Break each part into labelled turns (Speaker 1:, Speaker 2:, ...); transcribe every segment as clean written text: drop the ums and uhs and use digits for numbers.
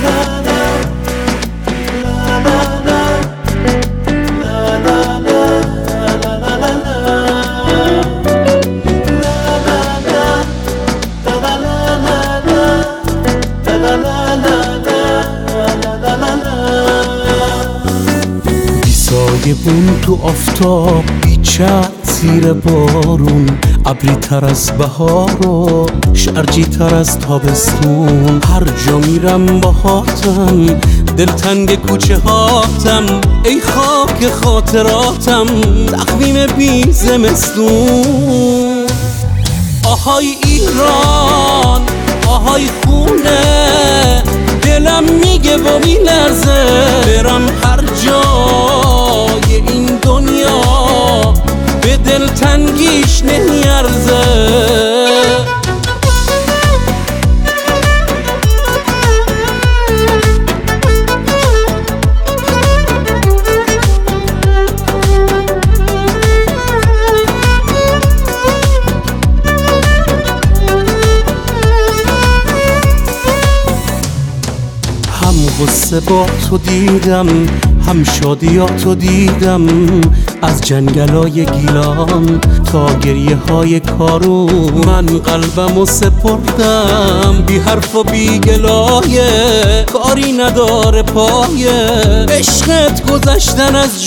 Speaker 1: سایه بون تو آفتاب، بیچت زیر بارون، ابری تر از بهار و شرجی تر از تابستون. هر جا میرم باهاتم، دلتنگ کوچه هاتم، ای خاک خاطراتم، تقویم بی زمستون. آهای ایران، آهای خونه، دلم میگه و میلرزه، برم هر جای این دنیا به دلتنگیش نمیارزه. هم غصه با تو دیدم، هم شادیاتو دیدم، از جنگلای گیلان تا گریه های کارون. من قلبمو سپردم بی حرف و بی گلایه، کاری نداره پایه عشقت گذشتن از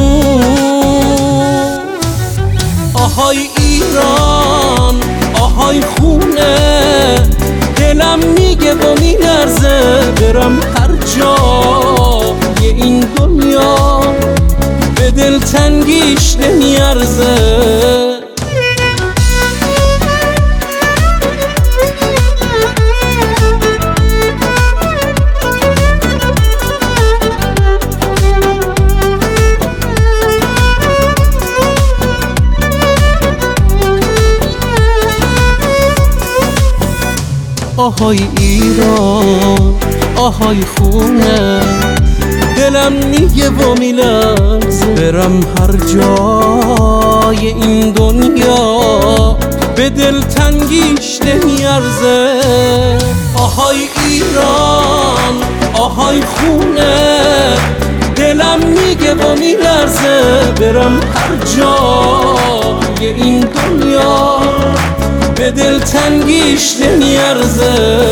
Speaker 1: جون. آهای ایران، آهای خونه، دلم میگه و میلرزه، برم هر جای این دنیا به دلتنگیش نمیارزه. آهای ایران، آهای خونه، دلم میگه و میلرزه، برم هر جای این دنیا به دلتنگیش نمیارزه. آهای ایران، آهای خونه، دلم میگه و میلرزه، برم هر جای این دنیا به دلتنگیش نمیارزه.